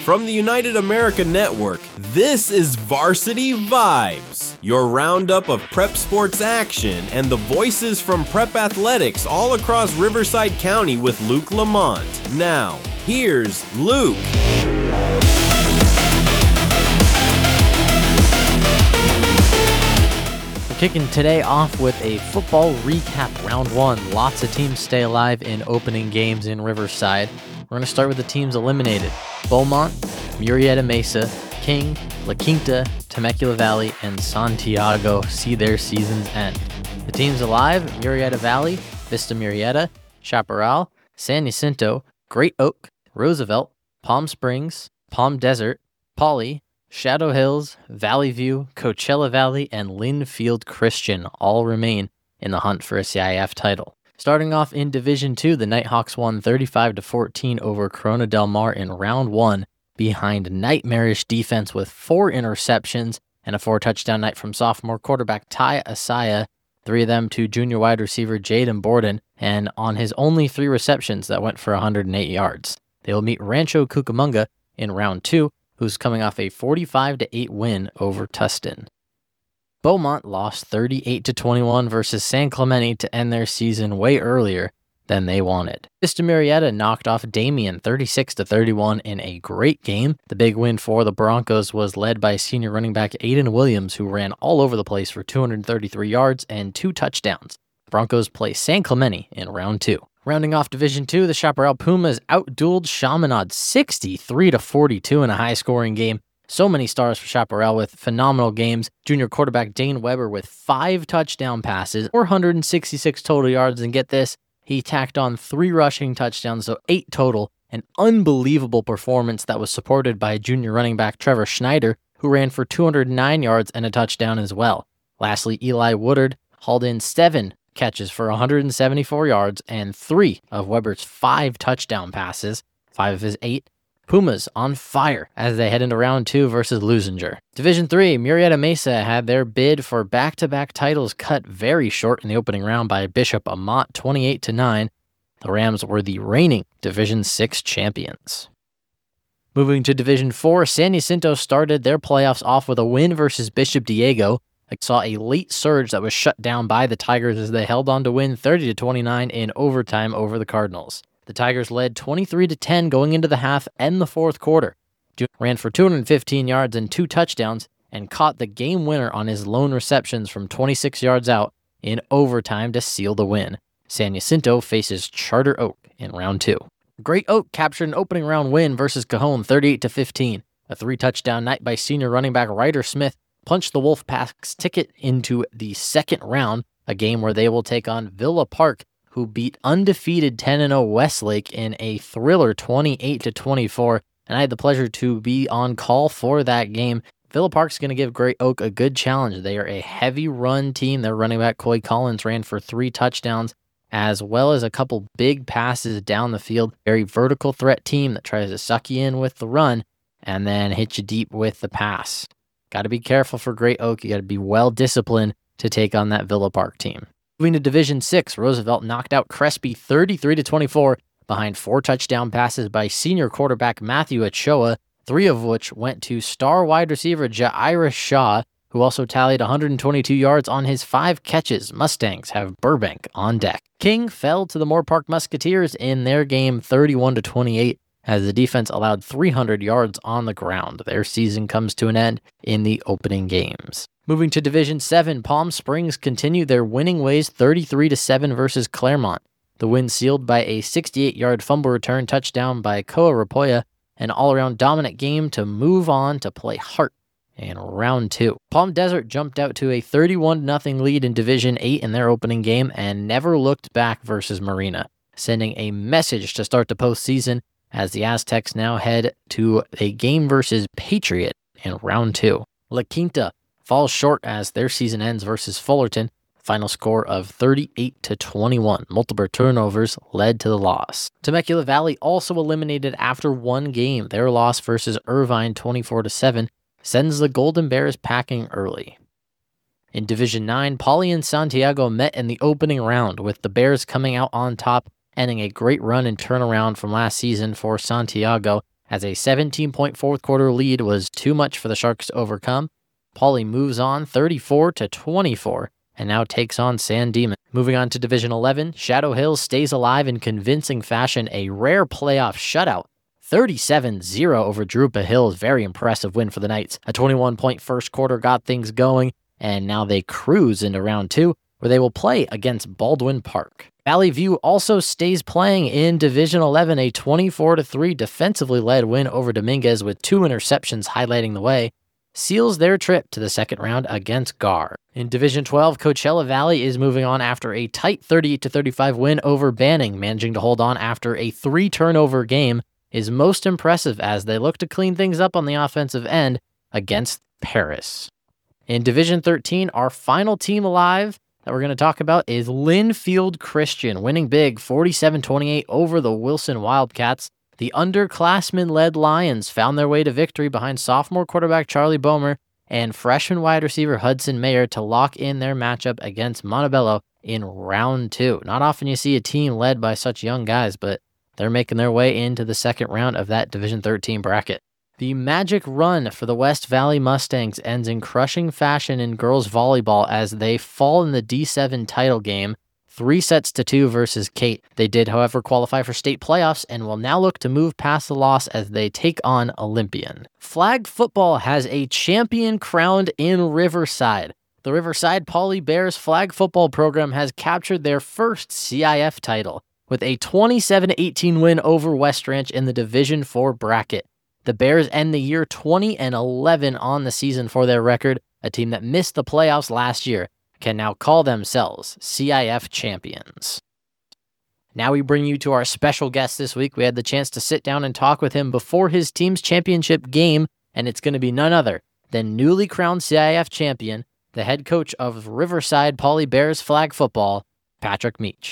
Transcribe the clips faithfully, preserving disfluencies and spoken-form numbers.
from the United America Network, this is Varsity Vibes, your roundup of prep sports action and the voices from prep athletics all across Riverside County with Luke Lamont. Now, here's Luke. Kicking today off with a football recap round one. Lots of teams stay alive in opening games in Riverside. We're going to start with the teams eliminated. Beaumont, Murrieta Mesa, King, La Quinta, Temecula Valley, and Santiago see their seasons end. The teams alive: Murrieta Valley, Vista Murrieta, Chaparral, San Jacinto, Great Oak, Roosevelt, Palm Springs, Palm Desert, Pauley, Shadow Hills, Valley View, Coachella Valley, and Linfield Christian all remain in the hunt for a C I F title. Starting off in Division two, the Nighthawks won thirty-five to fourteen over Corona Del Mar in round one behind nightmarish defense with four interceptions and a four-touchdown night from sophomore quarterback Ty Asaya, three of them to junior wide receiver Jaden Borden, and on his only three receptions that went for one hundred eight yards. They will meet Rancho Cucamonga in round two, who's coming off a forty-five to eight win over Tustin. Beaumont lost thirty-eight to twenty-one versus San Clemente to end their season way earlier than they wanted. Vista Murrieta knocked off Damien thirty-six to thirty-one in a great game. The big win for the Broncos was led by senior running back Aiden Williams, who ran all over the place for two hundred thirty-three yards and two touchdowns. Broncos play San Clemente in round two. Rounding off Division two, the Chaparral Pumas outdueled Chaminade sixty-three to forty-two in a high-scoring game. So many stars for Chaparral with phenomenal games. Junior quarterback Dane Weber with five touchdown passes, four hundred sixty-six total yards, and get this, he tacked on three rushing touchdowns, so eight total. An unbelievable performance that was supported by junior running back Trevor Schneider, who ran for two hundred nine yards and a touchdown as well. Lastly, Eli Woodard hauled in seven catches for one hundred seventy-four yards and three of Weber's five touchdown passes, five of his eight. Pumas on fire as they head into round two versus Lusinger. Division three, Murrieta Mesa had their bid for back-to-back titles cut very short in the opening round by Bishop Amat twenty-eight to nine. The Rams were the reigning Division six champions. Moving to Division four, San Jacinto started their playoffs off with a win versus Bishop Diego. I saw a late surge that was shut down by the Tigers as they held on to win thirty to twenty-nine in overtime over the Cardinals. The Tigers led twenty-three to ten going into the half and the fourth quarter. June ran for two hundred fifteen yards and two touchdowns and caught the game winner on his lone receptions from twenty-six yards out in overtime to seal the win. San Jacinto faces Charter Oak in round two. Great Oak captured an opening round win versus Cajon thirty-eight to fifteen. A three-touchdown night by senior running back Ryder Smith punched the Wolfpack's ticket into the second round, a game where they will take on Villa Park, who beat undefeated ten and oh Westlake in a thriller twenty-eight to twenty-four, and I had the pleasure to be on call for that game. Villa Park's going to give Great Oak a good challenge. They are a heavy run team. Their running back Coy Collins ran for three touchdowns, as well as a couple big passes down the field. Very vertical threat team that tries to suck you in with the run and then hit you deep with the pass. Got to be careful for Great Oak. You got to be well disciplined to take on that Villa Park team. Moving to Division six, Roosevelt knocked out Crespi thirty-three to twenty-four behind four touchdown passes by senior quarterback Matthew Ochoa, three of which went to star wide receiver Jairus Shaw, who also tallied one hundred twenty-two yards on his five catches. Mustangs have Burbank on deck. King fell to the Moorpark Musketeers in their game thirty-one to twenty-eight as the defense allowed three hundred yards on the ground. Their season comes to an end in the opening games. Moving to Division seven, Palm Springs continued their winning ways thirty-three to seven versus Claremont. The win sealed by a sixty-eight-yard fumble return touchdown by Koa Rapoya, an all-around dominant game to move on to play Hart in round two. Palm Desert jumped out to a thirty-one to nothing lead in Division eight in their opening game and never looked back versus Marina, sending a message to start the postseason as the Aztecs now head to a game versus Patriot in round two. La Quinta falls short as their season ends versus Fullerton. Final score of thirty-eight to twenty-one. Multiple turnovers led to the loss. Temecula Valley also eliminated after one game. Their loss versus Irvine twenty-four to seven sends the Golden Bears packing early. In Division nine, Pauley and Santiago met in the opening round, with the Bears coming out on top, ending a great run and turnaround from last season for Santiago As a seventeen-point fourth quarter lead was too much for the Sharks to overcome, Pauley moves on thirty-four to twenty-four and now takes on San Dimas. Moving on to Division eleven, Shadow Hills stays alive in convincing fashion, a rare playoff shutout. thirty-seven zero over Drupa Hills. Very impressive win for the Knights. A twenty-one-point first quarter got things going, and now they cruise into round two, where they will play against Baldwin Park. Valley View also stays playing in Division eleven, a twenty-four to three defensively led win over Dominguez with two interceptions highlighting the way, seals their trip to the second round against G A R. In Division twelve, Coachella Valley is moving on after a tight thirty-eight to thirty-five win over Banning. Managing to hold on after a three-turnover game is most impressive as they look to clean things up on the offensive end against Paris. In Division thirteen, our final team alive that we're going to talk about is Linfield Christian, winning big forty-seven twenty-eight over the Wilson Wildcats. The underclassmen-led Lions found their way to victory behind sophomore quarterback Charlie Bomer and freshman wide receiver Hudson Mayer to lock in their matchup against Montebello in round two. Not often you see a team led by such young guys, but they're making their way into the second round of that Division thirteen bracket. The magic run for the West Valley Mustangs ends in crushing fashion in girls volleyball as they fall in the D seven title game, three sets to two versus Kate. They did, however, qualify for state playoffs and will now look to move past the loss as they take on Olympian. Flag football has a champion crowned in Riverside. The Riverside Pauley Bears flag football program has captured their first C I F title with a twenty-seven to eighteen win over West Ranch in the Division four bracket. The Bears end the year twenty and eleven on the season for their record. A team that missed the playoffs last year can now call themselves C I F champions. Now we bring you to our special guest this week. We had the chance to sit down and talk with him before his team's championship game, and it's going to be none other than newly crowned C I F champion, the head coach of Riverside Pauley Bears flag football, Patrick Meach.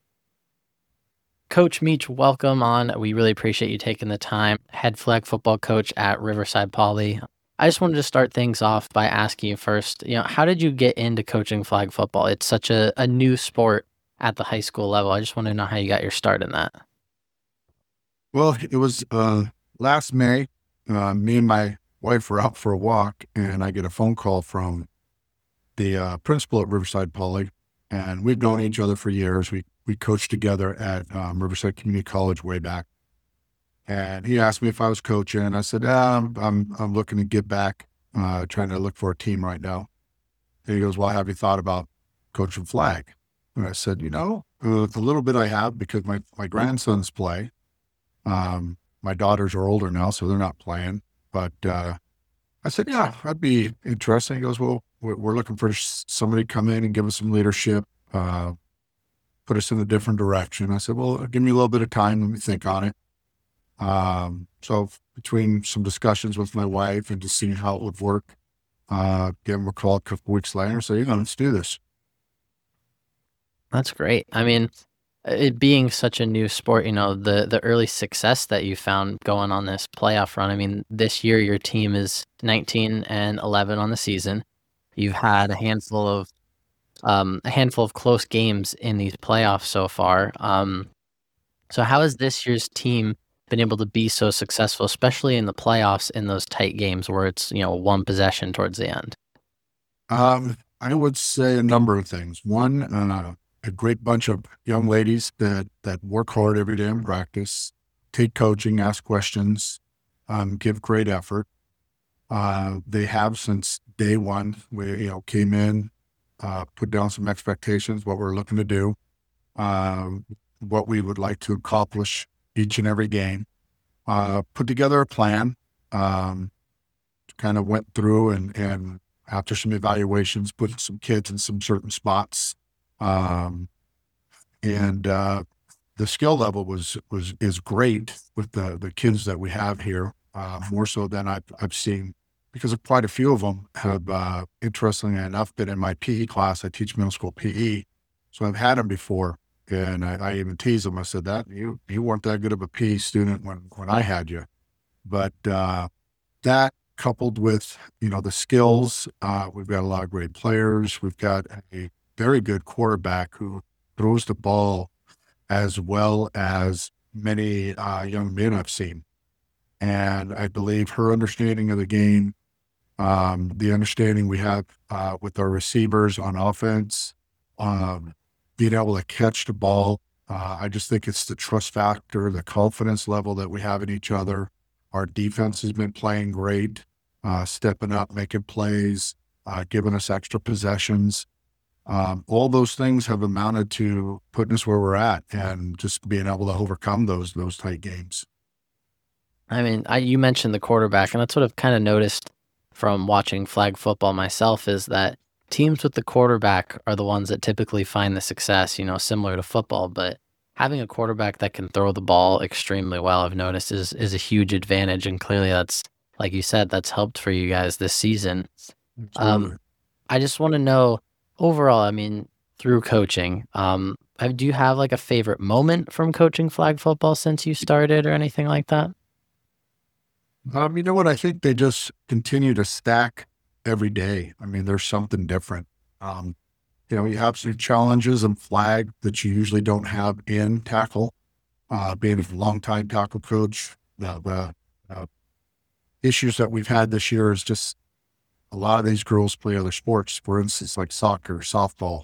Coach Meach, welcome on. We really appreciate you taking the time. Head flag football coach at Riverside Pauley. I just wanted to start things off by asking you first, you know, how did you get into coaching flag football? It's such a, a new sport at the high school level. I just want to know how you got your start in that. Well, it was uh, last May. Uh, me and my wife were out for a walk, and I get a phone call from the uh, principal at Riverside Pauley, and we've known each other for years. We we coached together at um, Riverside Community College way back. And he asked me if I was coaching, and I said, ah, I'm, I'm I'm looking to get back, uh, trying to look for a team right now. And he goes, well, have you thought about coaching flag? And I said, you know, uh, a little bit I have because my, my grandsons play. Um, my daughters are older now, so they're not playing. But uh, I said, yeah, that'd be interesting. He goes, well, we're, we're looking for somebody to come in and give us some leadership, uh, put us in a different direction. I said, well, give me a little bit of time. Let me think on it. Um, so between some discussions with my wife and just seeing how it would work, uh, gave him a call a couple weeks later, so, you know, let's do this. That's great. I mean, it being such a new sport, you know, the, the early success that you found going on this playoff run. I mean, this year your team is nineteen and eleven on the season. You've had a handful of, um, a handful of close games in these playoffs so far. Um, so how has this year's team been able to be so successful, especially in the playoffs in those tight games where it's, you know, one possession towards the end? Um, I would say a number of things. One, uh, a great bunch of young ladies that, that work hard every day in practice, take coaching, ask questions, um, give great effort. Uh, they have since day one. We, you know, came in, uh, put down some expectations, what we're looking to do, um, what we would like to accomplish each and every game, uh, put together a plan, um, kind of went through and, and after some evaluations, put some kids in some certain spots. Um, and, uh, the skill level was, was, is great with the, the kids that we have here, uh, more so than I've, I've seen, because quite a few of them have, uh, interestingly enough, been in my P E class. I teach middle school P E. So I've had them before. And I, I even tease them. I said that you, you weren't that good of a P E student when, when I had you, but, uh, that coupled with, you know, the skills, uh, we've got a lot of great players. We've got a very good quarterback who throws the ball as well as many, uh, young men I've seen. And I believe her understanding of the game, um, the understanding we have uh, with our receivers on offense, um, being able to catch the ball. Uh, I just think it's the trust factor, the confidence level that we have in each other. Our defense has been playing great, uh, stepping up, making plays, uh, giving us extra possessions. Um, all those things have amounted to putting us where we're at and just being able to overcome those those tight games. I mean, I, you mentioned the quarterback, and that's what I've kind of noticed from watching flag football myself is that teams with the quarterback are the ones that typically find the success, you know, similar to football. But having a quarterback that can throw the ball extremely well, I've noticed is is a huge advantage. And clearly that's, like you said, that's helped for you guys this season. Um, I just want to know overall, I mean, through coaching, um, have- do you have like a favorite moment from coaching flag football since you started or anything like that? Um, you know what? I think they just continue to stack every day. I mean, there's something different. Um, you know, you have some challenges in flag that you usually don't have in tackle. Uh, being a longtime tackle coach, the, the uh, issues that we've had this year is just a lot of these girls play other sports, for instance, like soccer, softball.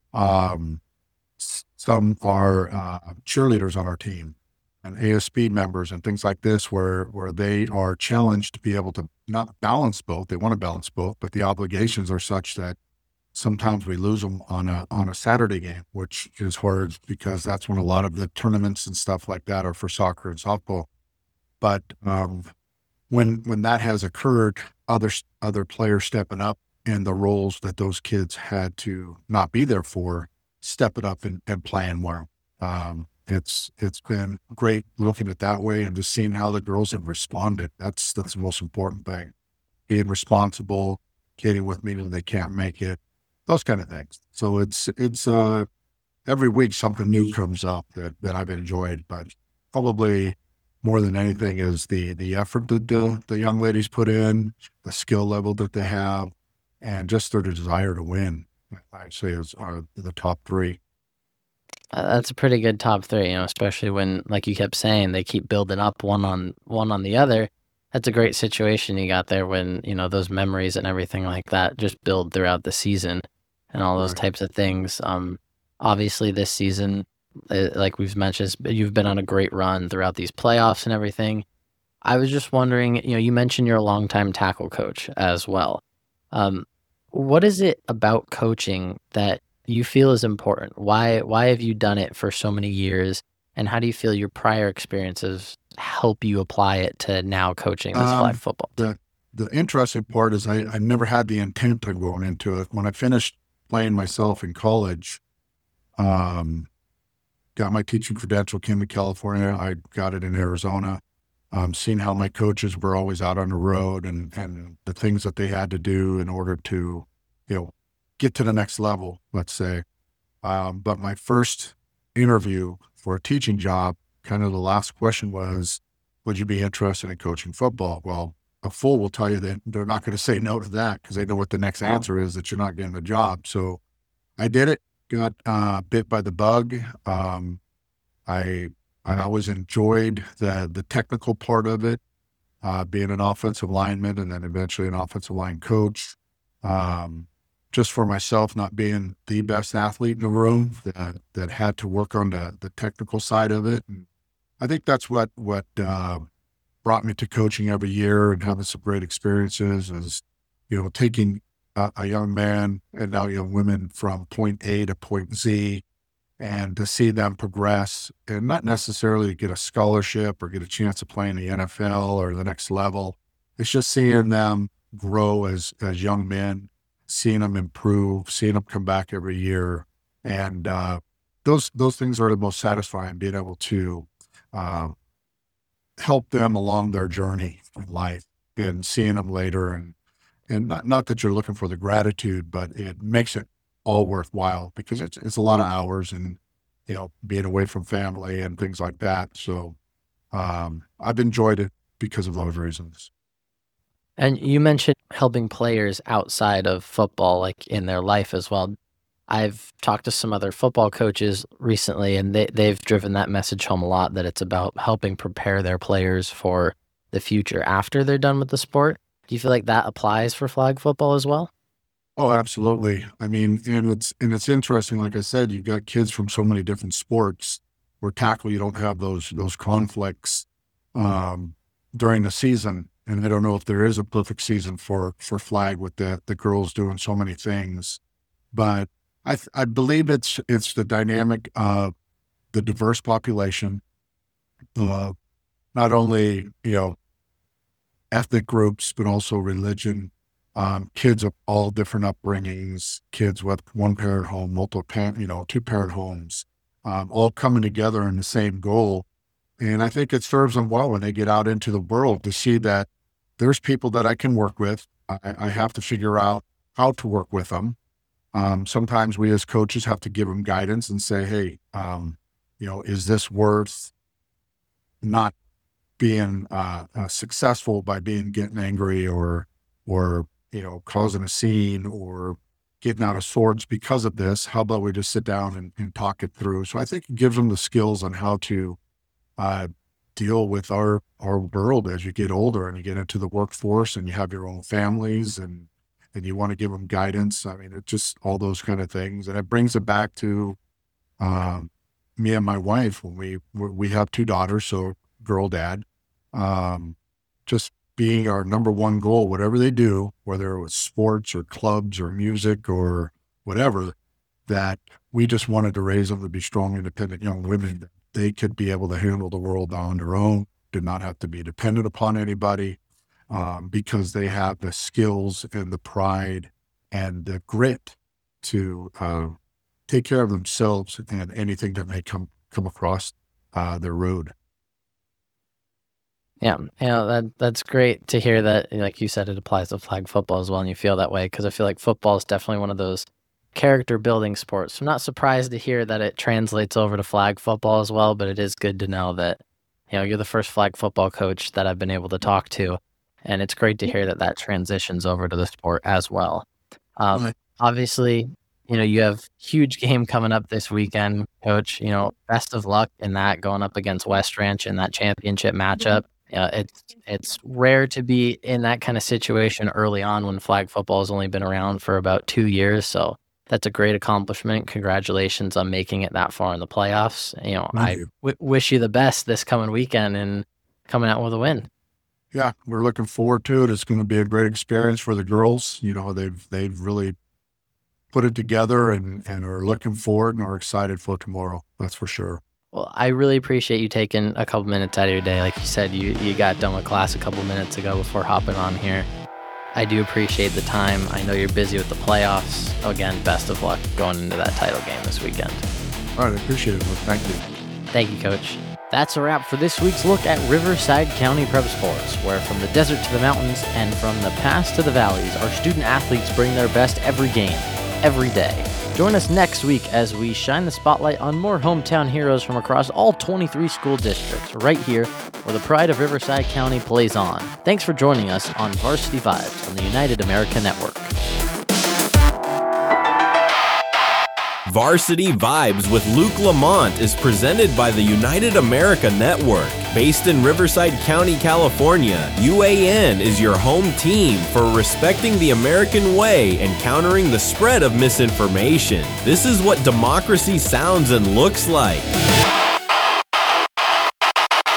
Um, s- some are uh, cheerleaders on our team and A S B members and things like this, where where they are challenged to be able to not balance both. They want to balance both, but the obligations are such that sometimes we lose them on a on a Saturday game, which is hard because that's when a lot of the tournaments and stuff like that are for soccer and softball. But um, when when that has occurred, other s- other players stepping up in the roles that those kids had to not be there for, stepping up and, and playing well. Um, it's it's been great looking at that way and just seeing how the girls have responded. That's that's the most important thing. Being responsible, getting with me when they can't make it, those kind of things. So it's it's uh every week something new comes up that, that I've enjoyed, but probably more than anything is the the effort that the, the young ladies put in, the skill level that they have, and just their desire to win. I'd say is are the top three. Uh, that's a pretty good top three, you know, especially when, like you kept saying, they keep building up one on one on the other. That's a great situation you got there when, you know, those memories and everything like that just build throughout the season and all those Right. types of things. Um, obviously this season, uh, like we've mentioned, it's- you've been on a great run throughout these playoffs and everything. I was just wondering, you know, you mentioned you're a longtime tackle coach as well. Um, what is it about coaching that you feel is important? Why why have you done it for so many years? And how do you feel your prior experiences help you apply it to now coaching this flag Um, football team? the the interesting part is I, I never had the intent of going into it. When I finished playing myself in college, um, got my teaching credential, came to California. I got it in Arizona. Um, seeing how my coaches were always out on the road and, and the things that they had to do in order to, you know, get to the next level, let's say. Um, but my first interview for a teaching job, kind of the last question was, would you be interested in coaching football? Well, a fool will tell you that they're not going to say no to that because they know what the next answer is, that you're not getting the job. So I did it, got uh, bit by the bug. Um, I I always enjoyed the the technical part of it, uh, being an offensive lineman and then eventually an offensive line coach. Um, just for myself, not being the best athlete in the room, that that had to work on the the technical side of it. And I think that's what what uh, brought me to coaching every year and having some great experiences. Is you know taking a, a young man and now young women from point A to point Z and to see them progress and not necessarily get a scholarship or get a chance to play in the N F L or the next level. It's just seeing them grow as as young men, seeing them improve, seeing them come back every year, and uh, those those things are the most satisfying. Being able to uh, help them along their journey in life and seeing them later, and and not not that you're looking for the gratitude, but it makes it all worthwhile because it's it's a lot of hours and, you know, being away from family and things like that. So, um, I've enjoyed it because of those reasons. And you mentioned helping players outside of football, like in their life as well. I've talked to some other football coaches recently, and they they've driven that message home a lot that it's about helping prepare their players for the future after they're done with the sport. Do you feel like that applies for flag football as well? Oh, absolutely. I mean, and it's and it's interesting. Like I said, you've got kids from so many different sports. Where tackle, you don't have those those conflicts um, during the season. And I don't know if there is a perfect season for for flag with the the girls doing so many things, but I th- I believe it's it's the dynamic of the diverse population, uh, not only you know ethnic groups but also religion. Um, kids of all different upbringings, kids with one parent home, multiple parent, you know, two parent homes, um, all coming together in the same goal. And I think it serves them well when they get out into the world to see that there's people that I can work with. I, I have to figure out how to work with them. Um, sometimes we as coaches have to give them guidance and say, hey, um, you know, is this worth not being uh, uh, successful by being getting angry or, or, you know, causing a scene or getting out of sorts because of this? How about we just sit down and, and talk it through? So I think it gives them the skills on how to uh, deal with our, our world as you get older and you get into the workforce and you have your own families and, and you want to give them guidance. I mean, it's just all those kind of things. And it brings it back to um, me and my wife when we, we have two daughters, so girl dad, um, just being our number one goal, whatever they do, whether it was sports or clubs or music or whatever, that we just wanted to raise them to be strong, independent young women. That they could be able to handle the world on their own, did not have to be dependent upon anybody, um, because they have the skills and the pride and the grit to uh, take care of themselves and anything that may come, come across uh, their road. Yeah, you know, that that's great to hear that, like you said, it applies to flag football as well, and you feel that way, because I feel like football is definitely one of those character-building sports. So I'm not surprised to hear that it translates over to flag football as well, but it is good to know that, you know, you're the first flag football coach that I've been able to talk to, and it's great to hear that that transitions over to the sport as well. Um, Right. Obviously, you know, you have huge game coming up this weekend, Coach. You know, best of luck in that, going up against West Ranch in that championship matchup. Yeah, it's it's rare to be in that kind of situation early on when flag football has only been around for about two years. So that's a great accomplishment. Congratulations on making it that far in the playoffs. You know, Thank I you. w- wish you the best this coming weekend and coming out with a win. Yeah, we're looking forward to it. It's going to be a great experience for the girls. You know, they've they've really put it together and, and are looking forward and are excited for tomorrow. That's for sure. Well, I really appreciate you taking a couple minutes out of your day. Like you said, you, you got done with class a couple minutes ago before hopping on here. I do appreciate the time. I know you're busy with the playoffs. Again, best of luck going into that title game this weekend. All right, I appreciate it. Luke. Thank you. Thank you, Coach. That's a wrap for this week's look at Riverside County Prep Sports, where from the desert to the mountains and from the pass to the valleys, our student athletes bring their best every game, every day. Join us next week as we shine the spotlight on more hometown heroes from across all twenty-three school districts, right here where the pride of Riverside County plays on. Thanks for joining us on Varsity Vibes on the United America Network. Varsity Vibes with Luke Lamont is presented by the United America Network. Based in Riverside County, California, U A N is your home team for respecting the American way and countering the spread of misinformation. This is what democracy sounds and looks like.